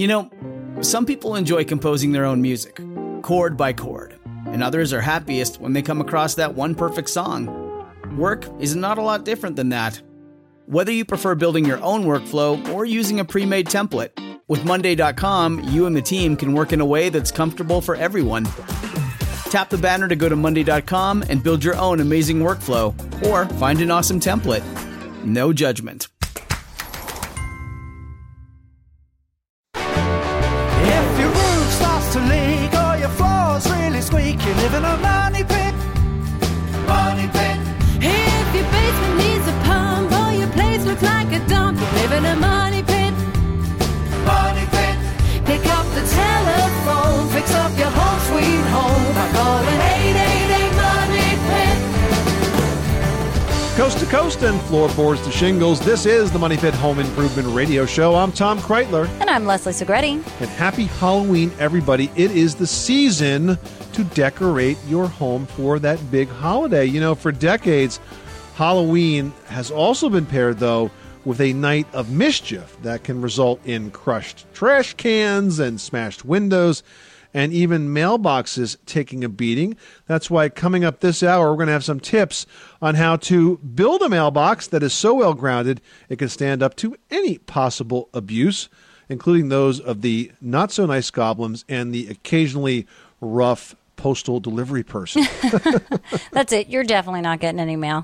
You know, some people enjoy composing their own music, chord by chord, and others are happiest when they come across that one perfect song. Work is not a lot different than that. Whether you prefer building your own workflow or using a pre-made template, with Monday.com, you and the team can work in a way that's comfortable for everyone. Tap the banner to go to Monday.com and build your own amazing workflow, or find an awesome template. No judgment. If your roof starts to leak or your floor's really squeak, you live in a money pit. Money pit. If your basement needs a pump or your place looks like a dump, you live in a money pit. Money pit. Pick up the telephone, fix up your home sweet home by calling 888 Money Pit. Coast to coast and floorboards to shingles, this is the Money Pit Home Improvement Radio Show. I'm Tom Kreitler. And I'm Leslie Segretti. And happy Halloween, everybody. It is the season to decorate your home for that big holiday. You know, for decades, Halloween has also been paired, though, with a night of mischief that can result in crushed trash cans and smashed windows and even mailboxes taking a beating. That's why coming up this hour, we're going to have some tips on how to build a mailbox that is so well grounded it can stand up to any possible abuse, including those of the not-so-nice goblins and the occasionally rough postal delivery person. That's it. You're definitely not getting any mail.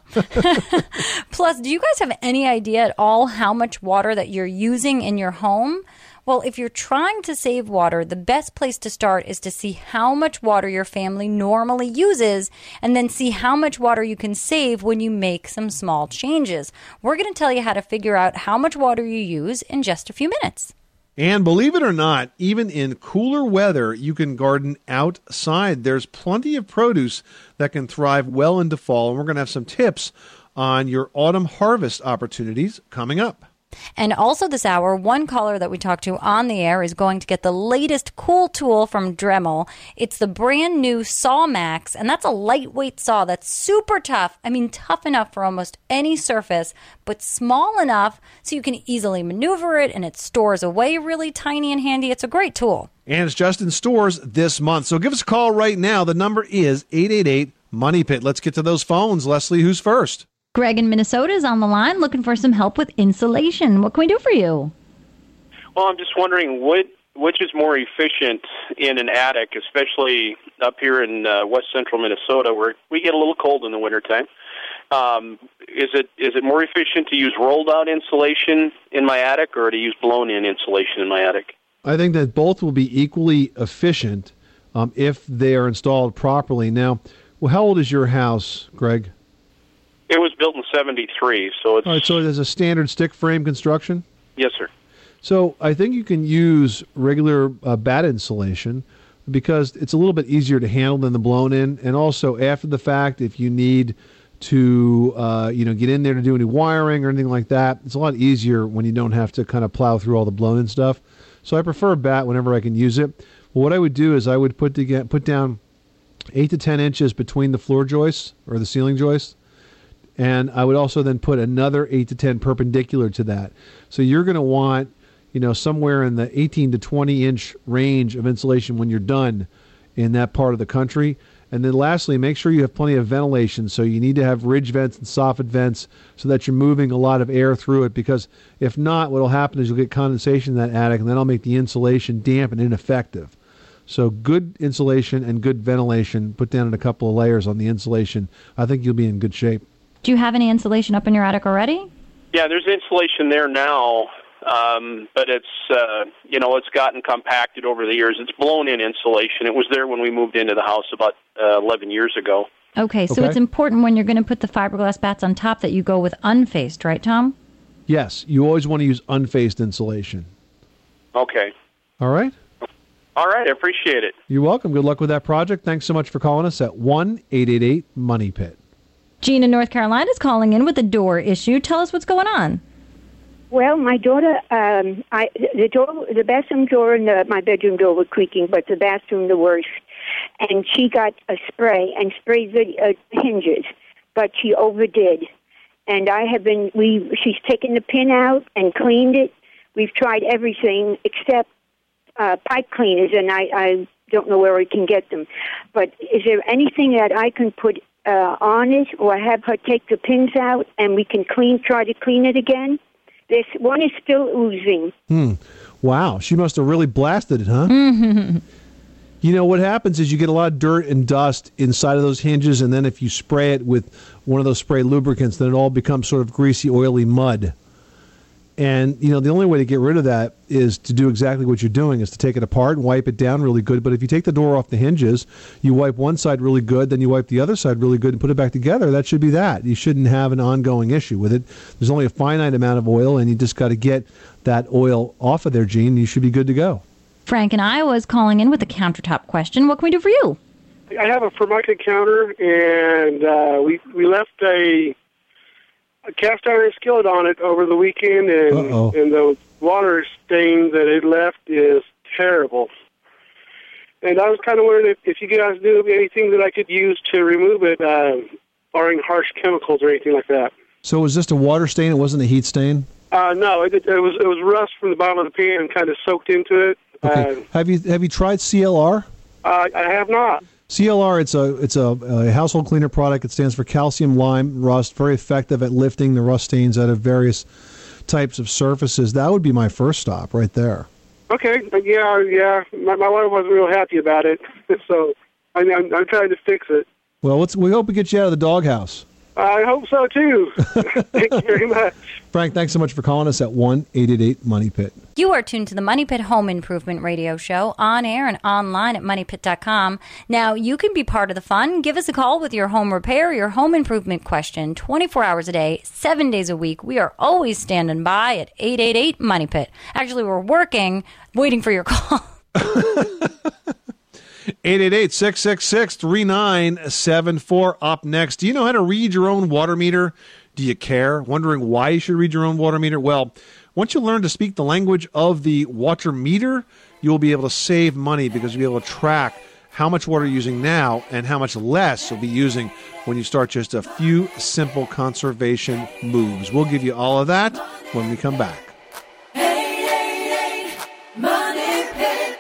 Plus, do you guys have any idea at all how much water that you're using in your home? Well, if you're trying to save water, the best place to start is to see how much water your family normally uses and then see how much water you can save when you make some small changes. We're going to tell you how to figure out how much water you use in just a few minutes. And believe it or not, even in cooler weather, you can garden outside. There's plenty of produce that can thrive well into fall, and we're going to have some tips on your autumn harvest opportunities coming up. And also this hour, one caller that we talked to on the air is going to get the latest cool tool from Dremel. It's the brand new SawMax, and that's a lightweight saw that's super tough. I mean, tough enough for almost any surface, but small enough so you can easily maneuver it, and it stores away really tiny and handy. It's a great tool. And it's just in stores this month. So give us a call right now. The number is 888-MONEY-PIT. Let's get to those phones. Leslie, who's first? Greg in Minnesota is on the line looking for some help with insulation. What can we do for you? Well, I'm just wondering which is more efficient in an attic, especially up here in west central Minnesota where we get a little cold in the wintertime. Is it more efficient to use rolled out insulation in my attic or to use blown in insulation in my attic? I think that both will be equally efficient if they are installed properly. Now, well, how old is your house, Greg? It was built in 73, so it's... All right, so it is a standard stick frame construction? Yes, sir. So I think you can use regular bat insulation because it's a little bit easier to handle than the blown in, and also after the fact, if you need to get in there to do any wiring or anything like that, it's a lot easier when you don't have to kind of plow through all the blown in stuff. So I prefer bat whenever I can use it. Well, what I would do is I would put down 8 to 10 inches between the floor joists or the ceiling joists. And I would also then put another 8 to 10 perpendicular to that. So you're going to want, somewhere in the 18 to 20 inch range of insulation when you're done in that part of the country. And then lastly, make sure you have plenty of ventilation. So you need to have ridge vents and soffit vents so that you're moving a lot of air through it. Because if not, what will happen is you'll get condensation in that attic, and then I'll make the insulation damp and ineffective. So good insulation and good ventilation, put down in a couple of layers on the insulation. I think you'll be in good shape. Do you have any insulation up in your attic already? Yeah, there's insulation there now, but it's it's gotten compacted over the years. It's blown-in insulation. It was there when we moved into the house about 11 years ago. Okay, so it's important when you're going to put the fiberglass bats on top that you go with unfaced, right, Tom? Yes, you always want to use unfaced insulation. Okay. All right? All right, I appreciate it. You're welcome. Good luck with that project. Thanks so much for calling us at 1-888-MONEY-PIT. Jean in North Carolina is calling in with a door issue. Tell us what's going on. Well, my daughter, the bathroom door and my bedroom door were creaking, but the bathroom the worst. And she got a spray and sprayed the hinges, but she overdid. And she's taken the pin out and cleaned it. We've tried everything except pipe cleaners, and I don't know where we can get them. But is there anything that I can put on it, or have her take the pins out, and we can try to clean it again? This one is still oozing. Wow, she must have really blasted it, huh? You know, what happens is you get a lot of dirt and dust inside of those hinges, and then if you spray it with one of those spray lubricants, then it all becomes sort of greasy, oily mud. And, you know, the only way to get rid of that is to do exactly what you're doing, is to take it apart and wipe it down really good. But if you take the door off the hinges, you wipe one side really good, then you wipe the other side really good and put it back together, that should be that. You shouldn't have an ongoing issue with it. There's only a finite amount of oil, and you just got to get that oil off of there, Gene, and you should be good to go. Frank in Iowa is calling in with a countertop question. What can we do for you? I have a Formica counter, and we left a cast iron skillet on it over the weekend, and the water stain that it left is terrible. And I was kind of wondering if you guys knew of anything that I could use to remove it, barring harsh chemicals or anything like that. So was this a water stain? It wasn't a heat stain? No, it was rust from the bottom of the pan and kind of soaked into it. Okay. Have you tried CLR? I have not. CLR, it's a household cleaner product. It stands for calcium lime rust. Very effective at lifting the rust stains out of various types of surfaces. That would be my first stop right there. Okay, yeah. My wife wasn't real happy about it, so I'm trying to fix it. Well, we hope we get you out of the doghouse. I hope so, too. Thank you very much. Frank, thanks so much for calling us at 1-888-MONEY-PIT. You are tuned to the Money Pit Home Improvement Radio Show, on air and online at MoneyPit.com. Now, you can be part of the fun. Give us a call with your home repair, your home improvement question, 24 hours a day, 7 days a week. We are always standing by at 888-MONEY-PIT. Actually, we're working, waiting for your call. 888-666-3974. Up next, do you know how to read your own water meter? Do you care? Wondering why you should read your own water meter? Well, once you learn to speak the language of the water meter, you'll be able to save money because you'll be able to track how much water you're using now and how much less you'll be using when you start just a few simple conservation moves. We'll give you all of that when we come back. Money Pit.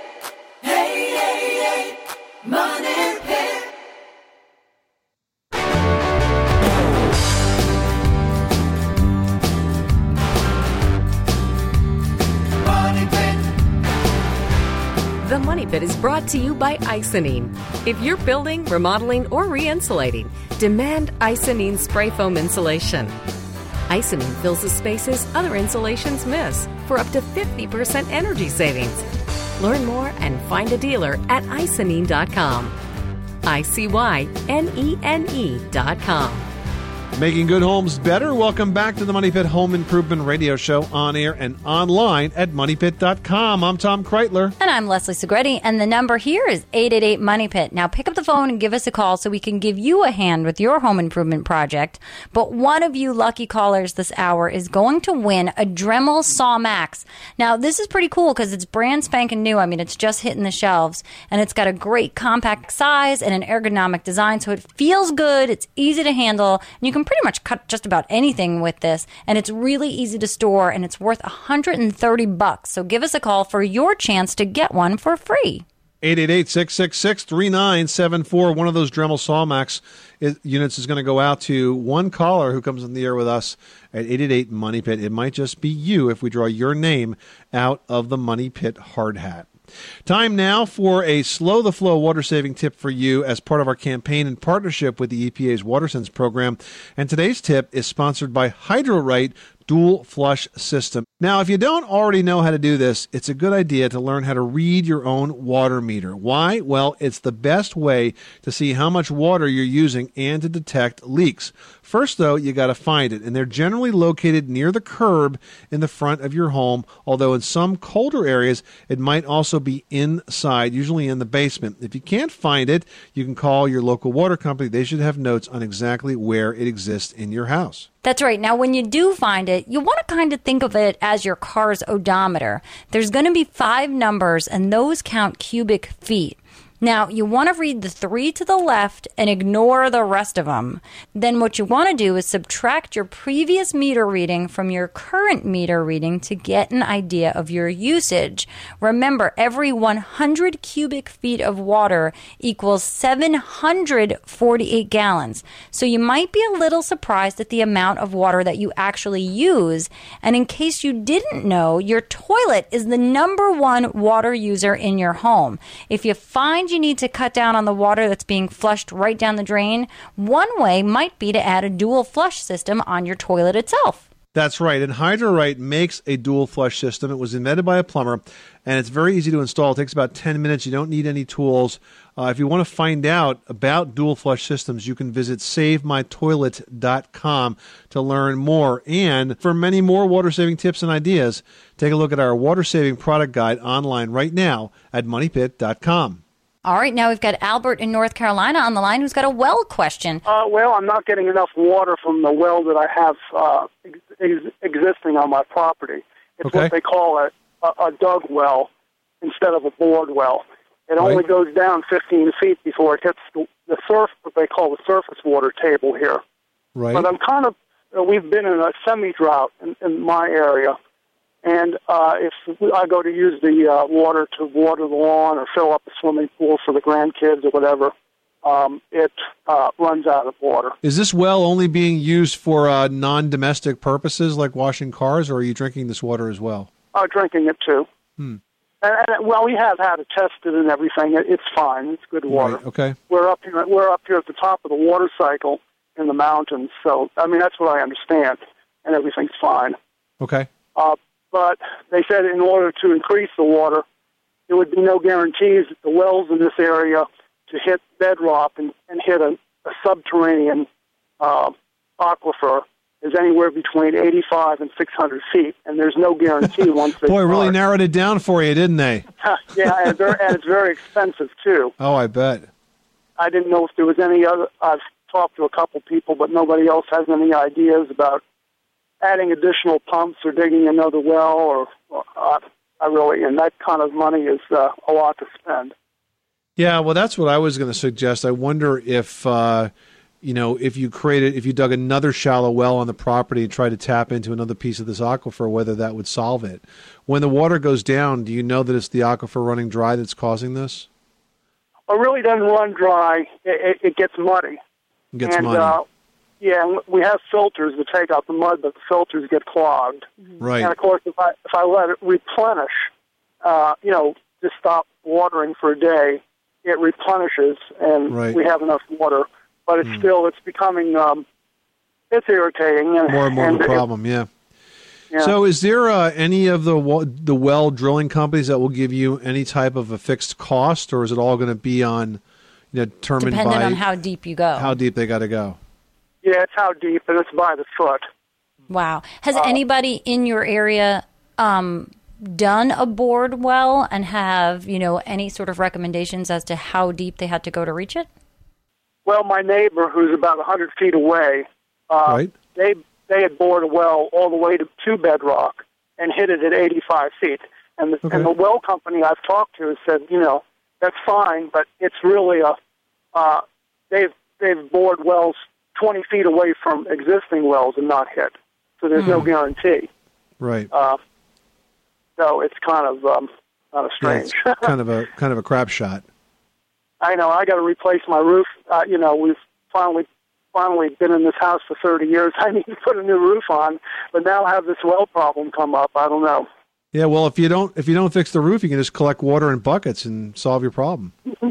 Money Pit. The Money Pit is brought to you by Icynene. If you're building, remodeling, or re-insulating, demand Icynene spray foam insulation. Icynene fills the spaces other insulations miss for up to 50% energy savings. Learn more and find a dealer at Icynene.com. ICYNENE.com. Making good homes better. Welcome back to the Money Pit Home Improvement Radio Show, on air and online at MoneyPit.com. I'm Tom Kreitler. And I'm Leslie Segretti, and the number here is 888-MONEY-PIT. Now pick up the phone and give us a call so we can give you a hand with your home improvement project. But one of you lucky callers this hour is going to win a Dremel Saw Max. Now this is pretty cool because it's brand spanking new. I mean, it's just hitting the shelves, and it's got a great compact size and an ergonomic design, so it feels good, it's easy to handle, and you can pretty much cut just about anything with this, and it's really easy to store, and it's worth $130. So give us a call for your chance to get one for free. 888-666-3974. One of those Dremel Sawmax units is going to go out to one caller who comes on the air with us at 888-MONEY-PIT. It might just be you if we draw your name out of the Money Pit hard hat. Time now for a Slow the Flow water-saving tip for you as part of our campaign in partnership with the EPA's WaterSense program. And today's tip is sponsored by Hydro-Rite Dual Flush System. Now, if you don't already know how to do this, it's a good idea to learn how to read your own water meter. Why? Well, it's the best way to see how much water you're using and to detect leaks. First, though, you got to find it, and they're generally located near the curb in the front of your home, although in some colder areas, it might also be inside, usually in the basement. If you can't find it, you can call your local water company. They should have notes on exactly where it exists in your house. That's right. Now, when you do find it, you want to kind of think of it as your car's odometer. There's going to be 5 numbers, and those count cubic feet. Now, you want to read the 3 to the left and ignore the rest of them. Then what you want to do is subtract your previous meter reading from your current meter reading to get an idea of your usage. Remember, every 100 cubic feet of water equals 748 gallons. So you might be a little surprised at the amount of water that you actually use. And in case you didn't know, your toilet is the #1 water user in your home. If you find you need to cut down on the water that's being flushed right down the drain, one way might be to add a dual flush system on your toilet itself. That's right. And Hydro-Right makes a dual flush system. It was invented by a plumber, and it's very easy to install. It takes about 10 minutes. You don't need any tools. If you want to find out about dual flush systems, you can visit SaveMyToilet.com to learn more. And for many more water-saving tips and ideas, take a look at our water-saving product guide online right now at MoneyPit.com. All right, now we've got Albert in North Carolina on the line who's got a well question. Well, I'm not getting enough water from the well that I have existing on my property. It's what they call a dug well instead of a bored well. It only goes down 15 feet before it hits the what they call the surface water table here. Right. But I'm kind of, we've been in a semi-drought in my area. And if I go to use the water to water the lawn or fill up a swimming pool for the grandkids or whatever, it runs out of water. Is this well only being used for non-domestic purposes like washing cars, or are you drinking this water as well? Drinking it too. Hmm. Well, we have had it tested and everything. It's fine. It's good water. Right. Okay. We're up here at the top of the water cycle in the mountains. So, I mean, that's what I understand, and everything's fine. Okay. But they said in order to increase the water, there would be no guarantees that the wells in this area to hit bedrock and hit a subterranean aquifer is anywhere between 85 and 600 feet, and there's no guarantee once they Boy, start. really narrowed it down for you, didn't they? Yeah, and it's very expensive, too. Oh, I bet. I didn't know if there was any other. I've talked to a couple people, but nobody else has any ideas about adding additional pumps or digging another well, or and that kind of money is a lot to spend. Yeah, well, that's what I was going to suggest. I wonder if, if you dug another shallow well on the property and tried to tap into another piece of this aquifer, whether that would solve it. When the water goes down, do you know that it's the aquifer running dry that's causing this? It really doesn't run dry. It gets muddy. It gets muddy. Yeah, we have filters to take out the mud, but the filters get clogged. Right. And of course, if I let it replenish, just stop watering for a day, it replenishes, and we have enough water. But it's becoming, it's irritating. More and more of a problem. Yeah. So, is there any of the well drilling companies that will give you any type of a fixed cost, or is it all going to be on, determined dependent by on how deep you go? How deep they got to go. Yeah, it's how deep, and it's by the foot. Wow. Has anybody in your area done a bored well and have, any sort of recommendations as to how deep they had to go to reach it? Well, my neighbor, who's about 100 feet away, they had bored a well all the way to bedrock and hit it at 85 feet. And the well company I've talked to has said, that's fine, but it's really they've bored wells 20 feet away from existing wells and not hit. So there's no guarantee. Right. So it's kind of strange. Yeah, it's kind of a crap shot. I know. I got to replace my roof. We've finally been in this house for 30 years. I need to put a new roof on, but now I have this well problem come up. I don't know. Yeah, well, if you don't fix the roof, you can just collect water in buckets and solve your problem.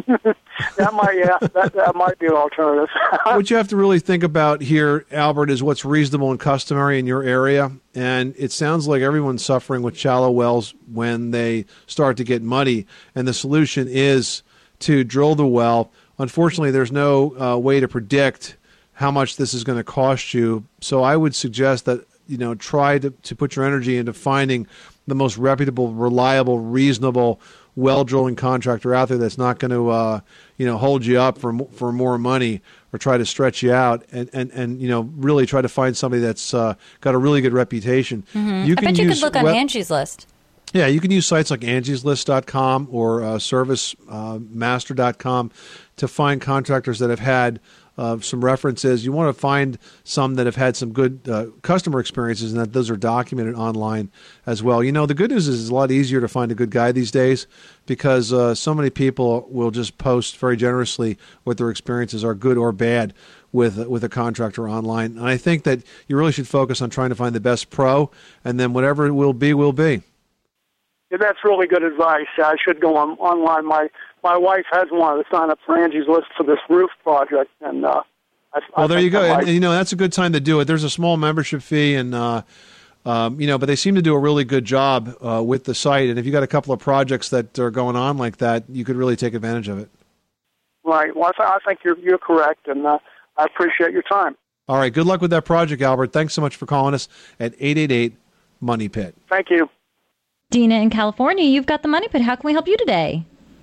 That might be an alternative. What you have to really think about here, Albert, is what's reasonable and customary in your area. And it sounds like everyone's suffering with shallow wells when they start to get muddy. And the solution is to drill the well. Unfortunately, there's no way to predict how much this is going to cost you. So I would suggest that, try to put your energy into finding the most reputable, reliable, reasonable well drilling contractor out there that's not going to hold you up for more money or try to stretch you out, and really try to find somebody that's got a really good reputation. Mm-hmm. I bet you could look on Angie's List. Yeah, you can use sites like angieslist.com or servicemaster.com to find contractors that have had some references. You want to find some that have had some good customer experiences and that those are documented online as well. You know, the good news is it's a lot easier to find a good guy these days because so many people will just post very generously what their experiences are, good or bad, with a contractor online. And I think that you really should focus on trying to find the best pro, and then whatever it will be, will be. Yeah, that's really good advice. I should go online. My wife has wanted to sign up for Angie's List for this roof project, and well, there you go. And, you know, that's a good time to do it. There's a small membership fee, and you know, but they seem to do a really good job with the site. And if you got a couple of projects that are going on like that, you could really take advantage of it. Right. Well, I think you're correct, and I appreciate your time. All right. Good luck with that project, Albert. Thanks so much for calling us at 888-MONEY-PIT. Thank you. Dina in California, you've got the Money Pit. How can we help you today?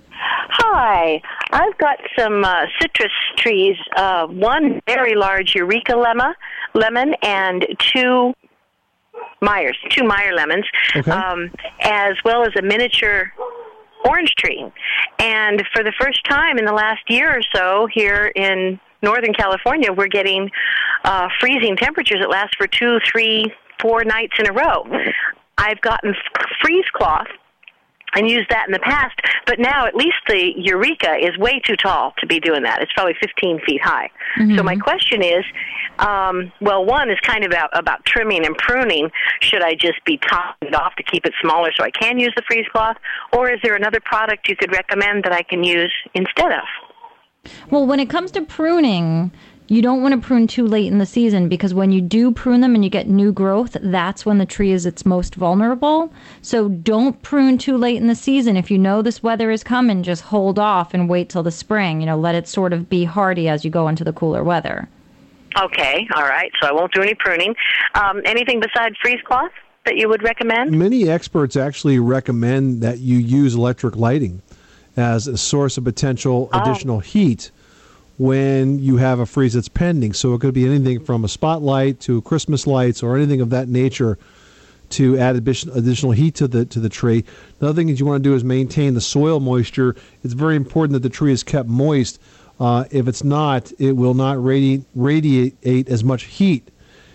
Hi. I've got some citrus trees, one very large Eureka lemon and two Meyer lemons, okay. As well as a miniature orange tree. And for the first time in the last year or so here in Northern California, we're getting freezing temperatures that last for 2, 3, 4 nights in a row. I've gotten freeze cloth and used that in the past, but now at least the Eureka is way too tall to be doing that. It's probably 15 feet high. Mm-hmm. So my question is, well, one is kind of about trimming and pruning. Should I just be topping it off to keep it smaller so I can use the freeze cloth, or is there another product you could recommend that I can use instead of? Well, when it comes to pruning, you don't want to prune too late in the season because when you do prune them and you get new growth, that's when the tree is its most vulnerable. So don't prune too late in the season. If you know this weather is coming, just hold off and wait till the spring. You know, let it sort of be hardy as you go into the cooler weather. Okay, all right. So I won't do any pruning. Anything besides freeze cloth that you would recommend? Many experts actually recommend that you use electric lighting as a source of potential additional heat when you have a freeze that's pending. So it could be anything from a spotlight to Christmas lights or anything of that nature to add additional heat to the tree. The other thing that you want to do is maintain the soil moisture. It's very important that the tree is kept moist. If it's not, it will not radiate as much heat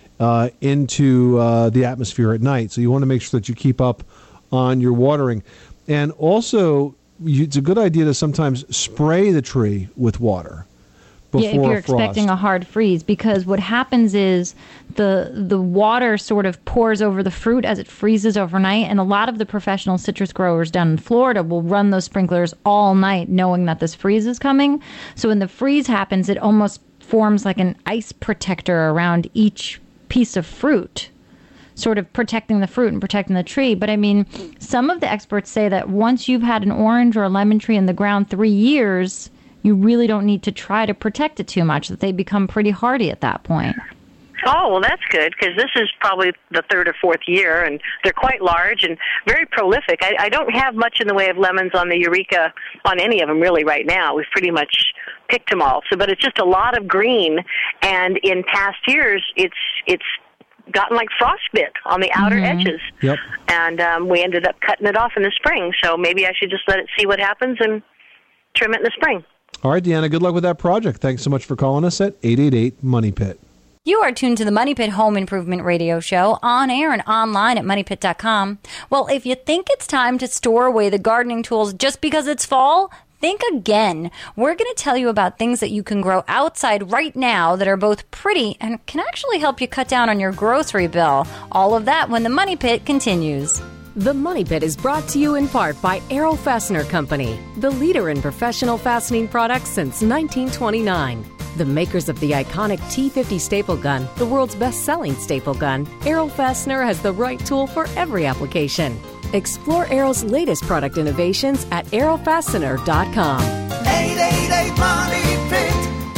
into the atmosphere at night. So you want to make sure that you keep up on your watering. And also, it's a good idea to sometimes spray the tree with water. Yeah, if you're expecting a hard freeze, because what happens is the water sort of pours over the fruit as it freezes overnight, and a lot of the professional citrus growers down in Florida will run those sprinklers all night knowing that this freeze is coming. So when the freeze happens, it almost forms like an ice protector around each piece of fruit, sort of protecting the fruit and protecting the tree. But I mean, some of the experts say that once you've had an orange or a lemon tree in the ground 3 years, you really don't need to try to protect it too much, that they become pretty hardy at that point. Oh, well, that's good, because this is probably the 3rd or 4th year, and they're quite large and very prolific. I don't have much in the way of lemons on the Eureka, on any of them really right now. We've pretty much picked them all. But it's just a lot of green, and in past years, it's gotten like frostbite on the outer edges. Yep. And we ended up cutting it off in the spring, so maybe I should just let it see what happens and trim it in the spring. All right, Deanna, good luck with that project. Thanks so much for calling us at 888-MONEY-PIT. You are tuned to the Money Pit Home Improvement Radio Show, on air and online at MoneyPit.com. Well, if you think it's time to store away the gardening tools just because it's fall, think again. We're going to tell you about things that you can grow outside right now that are both pretty and can actually help you cut down on your grocery bill. All of that when the Money Pit continues. The Money Pit is brought to you in part by Arrow Fastener Company, the leader in professional fastening products since 1929. The makers of the iconic T50 staple gun, the world's best-selling staple gun, Arrow Fastener has the right tool for every application. Explore Arrow's latest product innovations at arrowfastener.com. 888 Money Pit.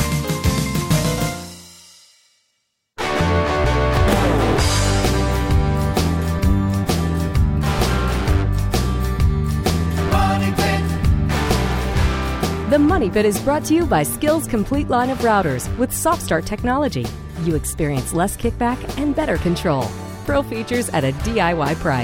The Money Pit is brought to you by Skill's complete line of routers with Soft Start technology. You experience less kickback and better control. Pro features at a DIY price.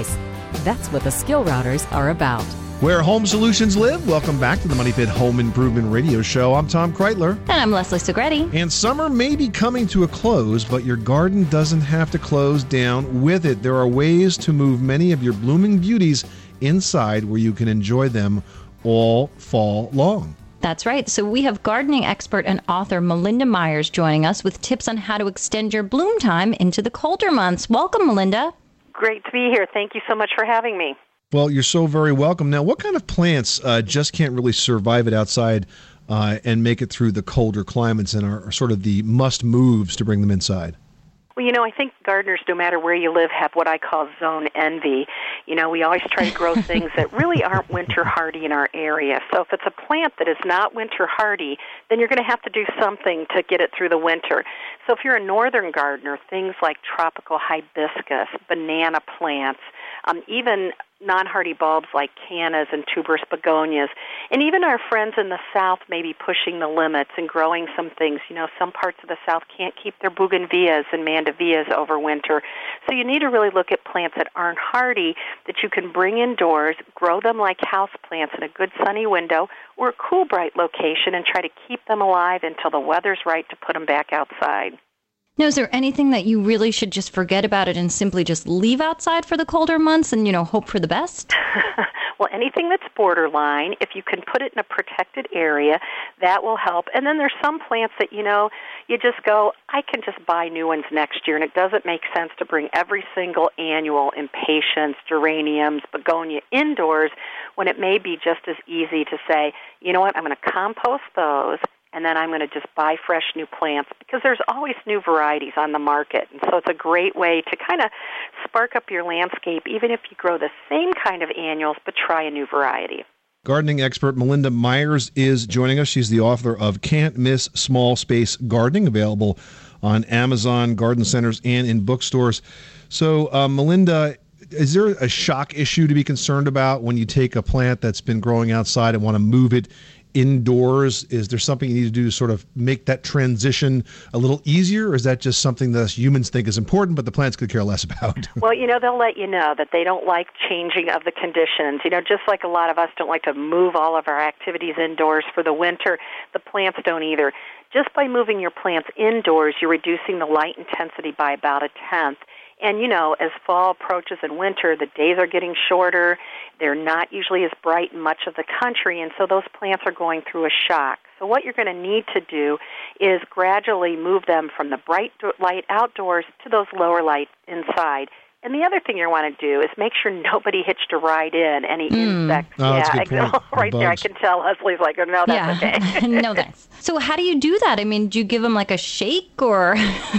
That's what the Skill Routers are about. Where home solutions live. Welcome back to the Money Pit Home Improvement Radio Show. I'm Tom Kreitler. And I'm Leslie Segretti. And summer may be coming to a close, but your garden doesn't have to close down with it. There are ways to move many of your blooming beauties inside where you can enjoy them all fall long. That's right. So we have gardening expert and author Melinda Myers joining us with tips on how to extend your bloom time into the colder months. Welcome, Melinda. Great to be here. Thank you so much for having me. Well, you're so very welcome. Now, what kind of plants just can't really survive it outside and make it through the colder climates and are sort of the must-moves to bring them inside? Well, I think gardeners, no matter where you live, have what I call zone envy. We always try to grow things that really aren't winter hardy in our area. So if it's a plant that is not winter hardy, then you're going to have to do something to get it through the winter. So if you're a northern gardener, things like tropical hibiscus, banana plants, even non-hardy bulbs like cannas and tuberous begonias, and even our friends in the South may be pushing the limits and growing some things. Some parts of the South can't keep their bougainvilleas and mandevillas over winter. So you need to really look at plants that aren't hardy that you can bring indoors, grow them like house plants in a good sunny window or a cool, bright location, and try to keep them alive until the weather's right to put them back outside. Now, is there anything that you really should just forget about it and simply just leave outside for the colder months and, hope for the best? Well, anything that's borderline, if you can put it in a protected area, that will help. And then there's some plants that, you just go, I can just buy new ones next year, and it doesn't make sense to bring every single annual impatiens, geraniums, begonia indoors when it may be just as easy to say, you know what, I'm going to compost those, and then I'm going to just buy fresh new plants because there's always new varieties on the market. And so it's a great way to kind of spark up your landscape, even if you grow the same kind of annuals, but try a new variety. Gardening expert Melinda Myers is joining us. She's the author of Can't Miss Small Space Gardening, available on Amazon, garden centers, and in bookstores. So, Melinda, is there a shock issue to be concerned about when you take a plant that's been growing outside and want to move it indoors? Is there something you need to do to sort of make that transition a little easier, or is that just something that us humans think is important, but the plants could care less about? Well, they'll let you know that they don't like changing of the conditions. Just like a lot of us don't like to move all of our activities indoors for the winter, the plants don't either. Just by moving your plants indoors, you're reducing the light intensity by about a tenth. And, as fall approaches and winter, the days are getting shorter. They're not usually as bright in much of the country, and so those plants are going through a shock. So what you're going to need to do is gradually move them from the bright light outdoors to those lower light inside. And the other thing you want to do is make sure nobody hitched a ride in, any insects. Oh, that's a good point. Right there, I can tell Leslie's like, oh, no, that's okay. No, thanks. So how do you do that? I mean, do you give them like a shake or?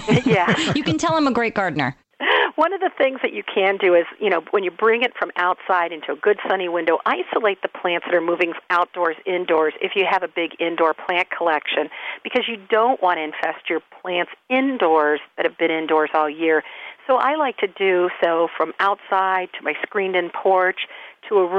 Yeah. You can tell I'm a great gardener. One of the things that you can do is, when you bring it from outside into a good sunny window, isolate the plants that are moving outdoors, indoors, if you have a big indoor plant collection, because you don't want to infest your plants indoors that have been indoors all year. So I like to do so from outside to my screened-in porch to a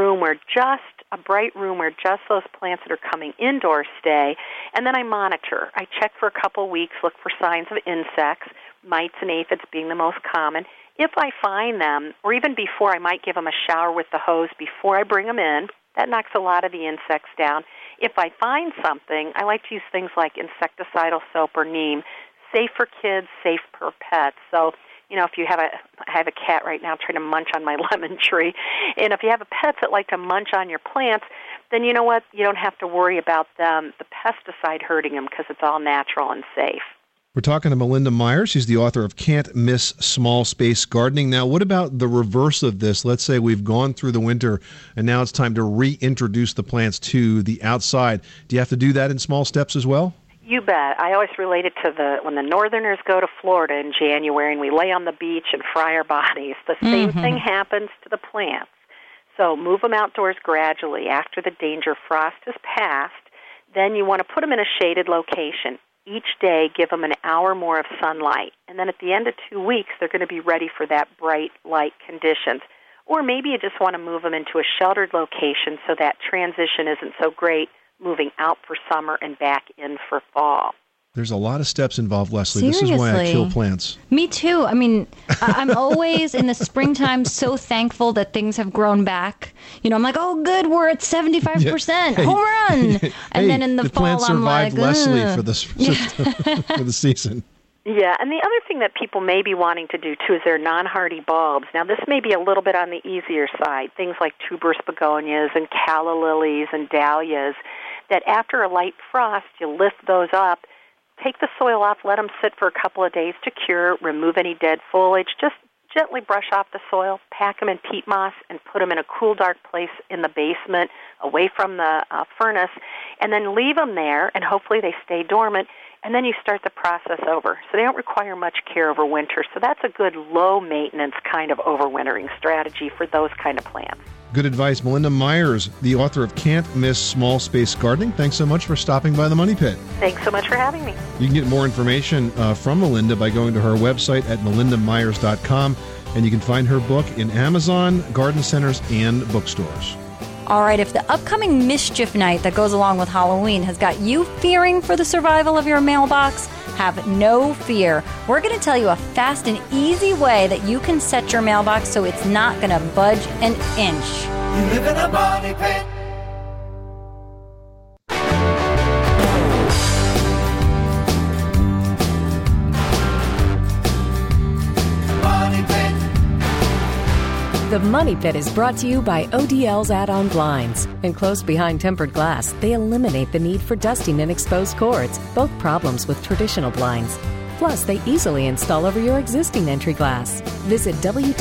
bright room where just those plants that are coming indoors stay, and then I monitor. I check for a couple weeks, look for signs of insects, mites and aphids being the most common. If I find them, or even before, I might give them a shower with the hose before I bring them in. That knocks a lot of the insects down. If I find something, I like to use things like insecticidal soap or neem, safe for kids, safe for pets. So, if you I have a cat right now trying to munch on my lemon tree, and if you have pets that like to munch on your plants, then you know what? You don't have to worry about the pesticide hurting them because it's all natural and safe. We're talking to Melinda Myers. She's the author of Can't Miss Small Space Gardening. Now, what about the reverse of this? Let's say we've gone through the winter and now it's time to reintroduce the plants to the outside. Do you have to do that in small steps as well? You bet. I always relate it to when the Northerners go to Florida in January and we lay on the beach and fry our bodies. The same thing happens to the plants. So move them outdoors gradually. After the danger frost has passed, then you want to put them in a shaded location. Each day, give them an hour more of sunlight. And then at the end of 2 weeks, they're going to be ready for that bright light conditions. Or maybe you just want to move them into a sheltered location so that transition isn't so great, moving out for summer and back in for fall. There's a lot of steps involved, Leslie. Seriously? This is why I kill plants. Me too. I mean, I'm always in the springtime so thankful that things have grown back. You know, I'm like, oh, good, we're at 75%. Home run. And then in the fall, plants I'm like, survived Leslie for the season. Yeah, and the other thing that people may be wanting to do, too, is their non-hardy bulbs. Now, this may be a little bit on the easier side, things like tuberous begonias and calla lilies and dahlias, that after a light frost, you lift those up, take the soil off, let them sit for a couple of days to cure, remove any dead foliage, just gently brush off the soil, pack them in peat moss, and put them in a cool, dark place in the basement, away from the furnace, and then leave them there, and hopefully they stay dormant, and then you start the process over. So they don't require much care over winter. So that's a good low-maintenance kind of overwintering strategy for those kind of plants. Good advice. Melinda Myers, the author of Can't Miss Small Space Gardening. Thanks so much for stopping by the Money Pit. Thanks so much for having me. You can get more information from Melinda by going to her website at melindamyers.com, and you can find her book in Amazon, garden centers, and bookstores. All right, if the upcoming mischief night that goes along with Halloween has got you fearing for the survival of your mailbox, have no fear. We're going to tell you a fast and easy way that you can set your mailbox so it's not going to budge an inch. You live in a money pit. The Money Pit is brought to you by ODL's add-on blinds. Enclosed behind tempered glass, they eliminate the need for dusting and exposed cords, both problems with traditional blinds. Plus, they easily install over your existing entry glass. Visit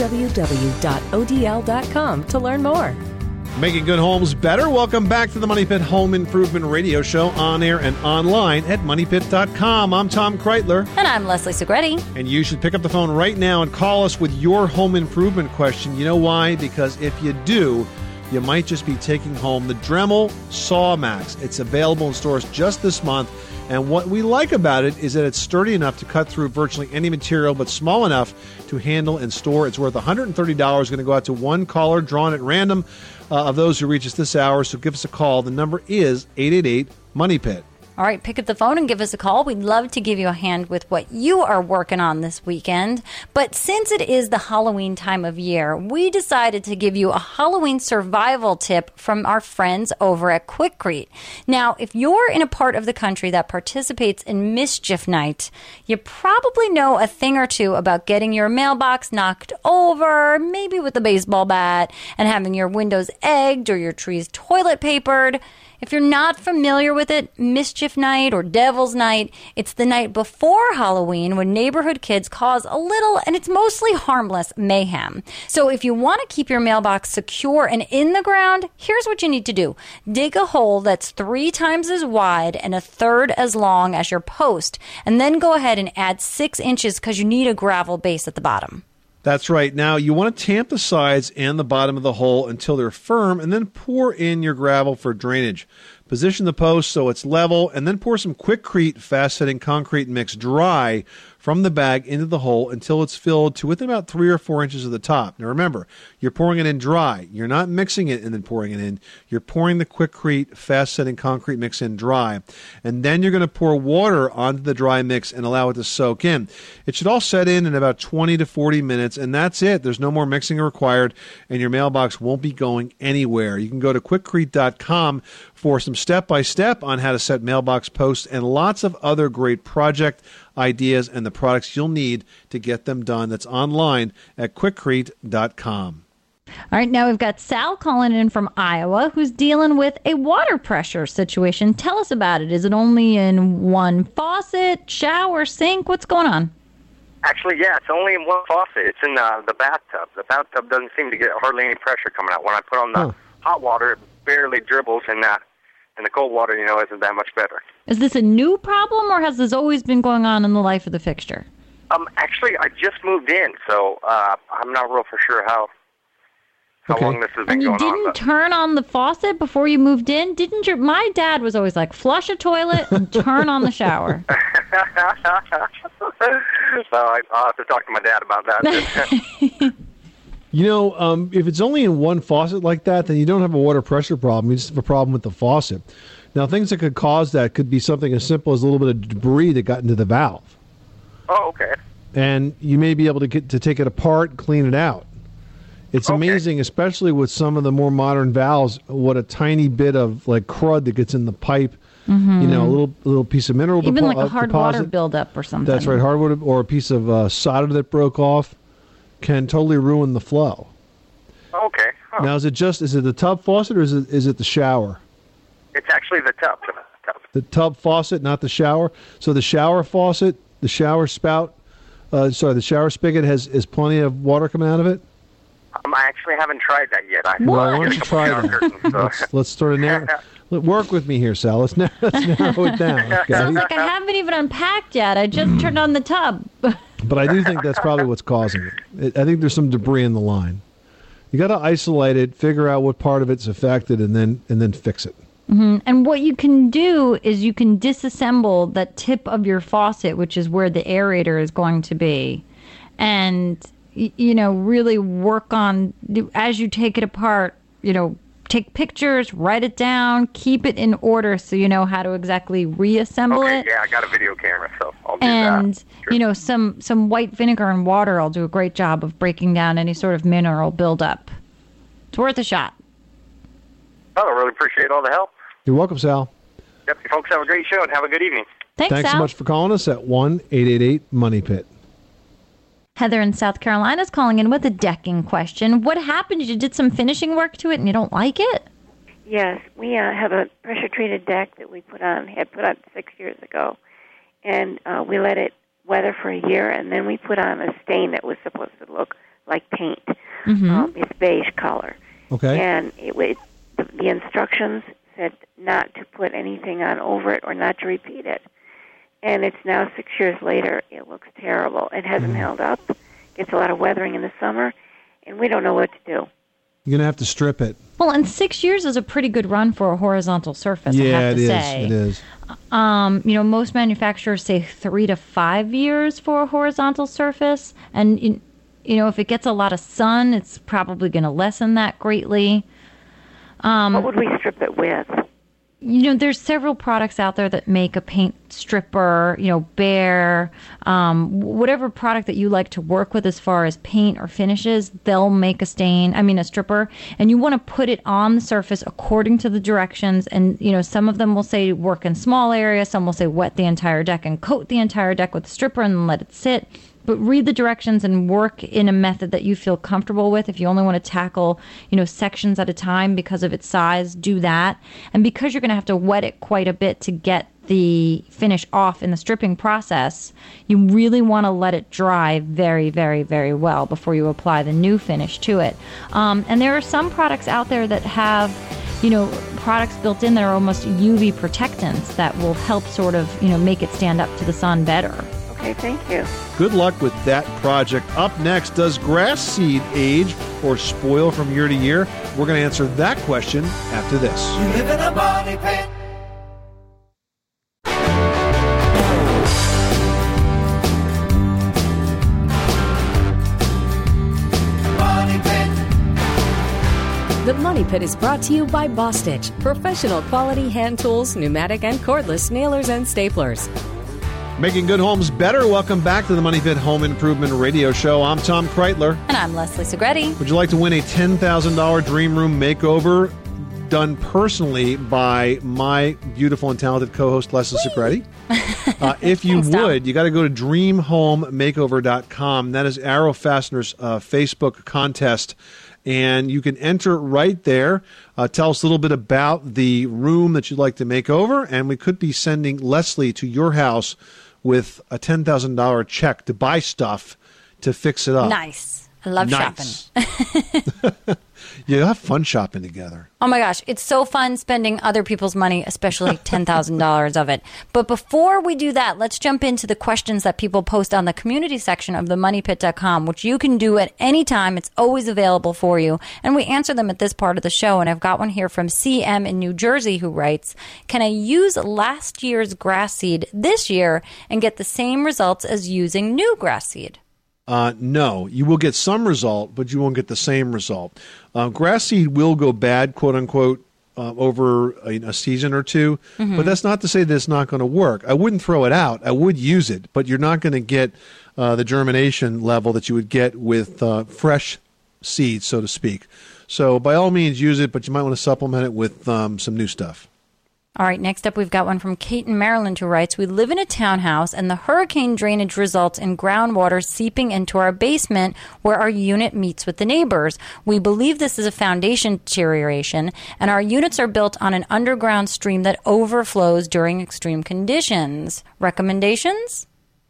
www.odl.com to learn more. Making good homes better. Welcome back to the Money Pit Home Improvement Radio Show, on air and online at moneypit.com. I'm Tom Kreitler. And I'm Leslie Segretti. And you should pick up the phone right now and call us with your home improvement question. You know why? Because if you do, you might just be taking home the Dremel SawMax. It's available in stores just this month. And what we like about it is that it's sturdy enough to cut through virtually any material, but small enough to handle and store. It's worth $130. Going to go out to one caller drawn at random of those who reach us this hour. So give us a call. The number is 888-MONEY-PIT. All right, pick up the phone and give us a call. We'd love to give you a hand with what you are working on this weekend. But since it is the Halloween time of year, we decided to give you a Halloween survival tip from our friends over at Quikrete. Now, if you're in a part of the country that participates in Mischief Night, you probably know a thing or two about getting your mailbox knocked over, maybe with a baseball bat, and having your windows egged or your trees toilet papered. If you're not familiar with it, Mischief Night or Devil's Night, it's the night before Halloween when neighborhood kids cause a little, and it's mostly harmless, mayhem. So if you want to keep your mailbox secure and in the ground, here's what you need to do. Dig a hole that's 3 times as wide and a third as long as your post, and then go ahead and add 6 inches because you need a gravel base at the bottom. That's right. Now, you want to tamp the sides and the bottom of the hole until they're firm, and then pour in your gravel for drainage. Position the post so it's level, and then pour some Quikrete fast-setting concrete mix dry from the bag into the hole until it's filled to within about 3 or 4 inches of the top. Now remember, you're pouring it in dry. You're not mixing it and then pouring it in. You're pouring the Quikrete fast-setting concrete mix in dry. And then you're going to pour water onto the dry mix and allow it to soak in. It should all set in about 20 to 40 minutes, and that's it. There's no more mixing required, and your mailbox won't be going anywhere. You can go to quikrete.com for some step-by-step on how to set mailbox posts and lots of other great project ideas and the products you'll need to get them done. That's online at quikrete.com. All right, now we've got Sal calling in from Iowa who's dealing with a water pressure situation. Tell us about it. Is it only in one faucet, shower, sink? What's going on? Actually, yeah, it's only in one faucet. It's in the bathtub. The bathtub doesn't seem to get hardly any pressure coming out. When I put on the hot water, it barely dribbles, and the cold water, isn't that much better. Is this a new problem, or has this always been going on in the life of the fixture? Actually, I just moved in, so I'm not real for sure how long this has been going on. And you didn't turn on the faucet before you moved in? Didn't your? My dad was always like, flush a toilet and turn on the shower. So I'll have to talk to my dad about that. If it's only in one faucet like that, then you don't have a water pressure problem. You just have a problem with the faucet. Now, things that could cause that could be something as simple as a little bit of debris that got into the valve. Oh, okay. And you may be able to take it apart, clean it out. It's amazing, especially with some of the more modern valves, what a tiny bit of like crud that gets in the pipe. Mm-hmm. You know, a little piece of mineral even like a hard deposit. water buildup or something. That's right, hardwood or a piece of solder that broke off can totally ruin the flow. Okay. Huh. Now, is it the tub faucet or is it the shower? It's actually the tub. The tub faucet, not the shower. So the shower faucet, the shower spout, the shower spigot has plenty of water coming out of it. I actually haven't tried that yet. Well, why don't you try that? Curtains, so. Let's sort of narrow. Work with me here, Sal. Let's narrow it down. Okay? Sounds like I haven't even unpacked yet. I just turned on the tub. But I do think that's probably what's causing it. I think there's some debris in the line. You got to isolate it, figure out what part of it's affected, and then fix it. Mm-hmm. And what you can do is you can disassemble that tip of your faucet, which is where the aerator is going to be, and really work on as you take it apart. Take pictures, write it down, keep it in order so you know how to exactly reassemble it. Yeah, I got a video camera, so I'll do and, that. Sure. Some white vinegar and water will do a great job of breaking down any sort of mineral buildup. It's worth a shot. Oh, I really appreciate all the help. You're welcome, Sal. Yep, you folks have a great show and have a good evening. Thanks so Sal. much for calling us at 1-888-MONEY-PIT. Heather in South Carolina is calling in with a decking question. What happened? You did some finishing work to it and you don't like it? Yes, we have a pressure-treated deck that we had put on 6 years ago, and we let it weather for a year, and then we put on a stain that was supposed to look like paint. Mm-hmm. It's beige color. Okay. And the instructions said not to put anything on over it or not to repeat it. And it's now 6 years later. It looks terrible. It hasn't held up. Gets a lot of weathering in the summer, and we don't know what to do. You're going to have to strip it. Well, and 6 years is a pretty good run for a horizontal surface, I have to say. It is. Most manufacturers say 3 to 5 years for a horizontal surface. And, if it gets a lot of sun, it's probably going to lessen that greatly. What would we strip it with? There's several products out there that make a paint stripper, Behr, whatever product that you like to work with as far as paint or finishes, they'll make a stripper, and you want to put it on the surface according to the directions. And, some of them will say work in small areas, some will say wet the entire deck and coat the entire deck with the stripper and then let it sit. But read the directions and work in a method that you feel comfortable with. If you only want to tackle, sections at a time because of its size, do that. And because you're going to have to wet it quite a bit to get the finish off in the stripping process, you really want to let it dry very, very, very well before you apply the new finish to it. And there are some products out there that have, products built in that are almost UV protectants that will help sort of, make it stand up to the sun better. Okay, thank you. Good luck with that project. Up next, does grass seed age or spoil from year to year? We're going to answer that question after this. You live in a money pit. Money Pit. The Money Pit is brought to you by Bostitch, professional quality hand tools, pneumatic and cordless nailers and staplers. Making good homes better. Welcome back to the Money Pit Home Improvement Radio Show. I'm Tom Kreitler. And I'm Leslie Segretti. Would you like to win a $10,000 dream room makeover done personally by my beautiful and talented co-host, Leslie Segretti? If you would, you got to go to dreamhomemakeover.com. That is Arrow Fastener's Facebook contest. And you can enter right there. Tell us a little bit about the room that you'd like to make over. And we could be sending Leslie to your house with a $10,000 check to buy stuff to fix it up. Nice. I love shopping. You have fun shopping together. Oh my gosh, it's so fun spending other people's money, especially $10,000 of it. But before we do that, let's jump into the questions that people post on the community section of themoneypit.com, which you can do at any time. It's always available for you. And we answer them at this part of the show. And I've got one here from CM in New Jersey who writes, can I use last year's grass seed this year and get the same results as using new grass seed? No, you will get some result, but you won't get the same result. Grass seed will go bad, quote unquote, over a season or two. Mm-hmm. But that's not to say that it's not going to work. I wouldn't throw it out. I would use it, but you're not going to get the germination level that you would get with fresh seeds, so to speak. So by all means, use it, but you might want to supplement it with some new stuff. All right, next up, we've got one from Kate in Maryland who writes, we live in a townhouse and the hurricane drainage results in groundwater seeping into our basement where our unit meets with the neighbors. We believe this is a foundation deterioration, and our units are built on an underground stream that overflows during extreme conditions. Recommendations?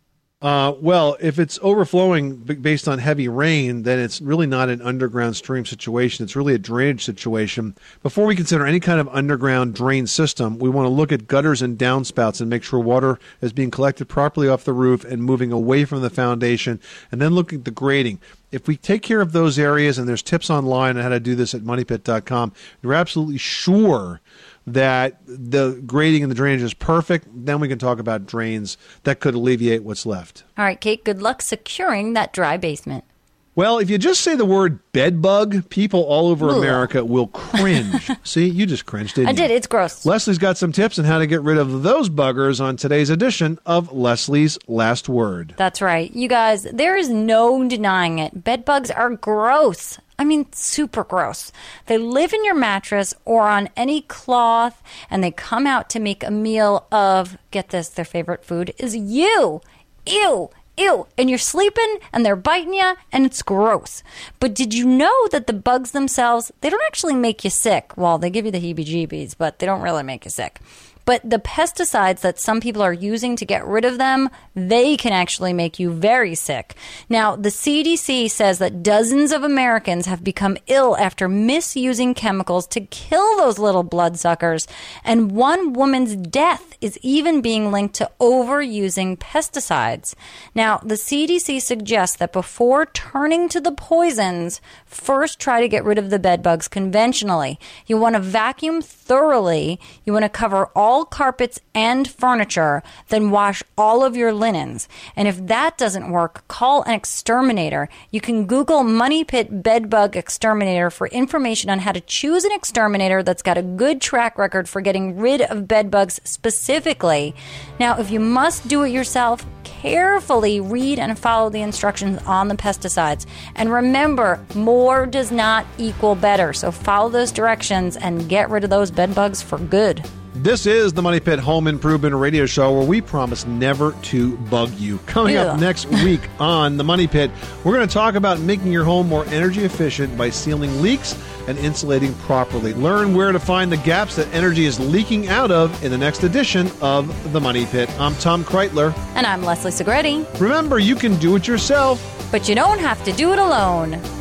Well, if it's overflowing based on heavy rain, then it's really not an underground stream situation. It's really a drainage situation. Before we consider any kind of underground drain system, we want to look at gutters and downspouts and make sure water is being collected properly off the roof and moving away from the foundation, and then look at the grading. If we take care of those areas, and there's tips online on how to do this at moneypit.com, you're absolutely sure that the grading and the drainage is perfect, then we can talk about drains that could alleviate what's left. All right, Kate, good luck securing that dry basement. Well, if you just say the word bed bug, people all over America will cringe. See, you just cringed, didn't you? I did. It's gross. Leslie's got some tips on how to get rid of those buggers on today's edition of Leslie's Last Word. That's right. You guys, there is no denying it. Bed bugs are gross. I mean, super gross. They live in your mattress or on any cloth, and they come out to make a meal of, get this, their favorite food is you. Ew. Ew. And you're sleeping, and they're biting you, and it's gross. But did you know that the bugs themselves, they don't actually make you sick? Well, they give you the heebie-jeebies, but they don't really make you sick. But the pesticides that some people are using to get rid of them, they can actually make you very sick. Now, the CDC says that dozens of Americans have become ill after misusing chemicals to kill those little bloodsuckers. And one woman's death is even being linked to overusing pesticides. Now, the CDC suggests that before turning to the poisons, first try to get rid of the bed bugs conventionally. You want to vacuum thoroughly. You want to cover all carpets and furniture, then wash all of your linens. And if that doesn't work, call an exterminator. You can Google Money Pit Bed Bug Exterminator for information on how to choose an exterminator that's got a good track record for getting rid of bed bugs specifically. Now, if you must do it yourself, carefully read and follow the instructions on the pesticides. And remember, more does not equal better. So follow those directions and get rid of those bed bugs for good. This is the Money Pit Home Improvement Radio Show, where we promise never to bug you. Coming up next week on the Money Pit, we're going to talk about making your home more energy efficient by sealing leaks and insulating properly. Learn where to find the gaps that energy is leaking out of in the next edition of the Money Pit. I'm Tom Kreitler. And I'm Leslie Segretti. Remember, you can do it yourself, but you don't have to do it alone.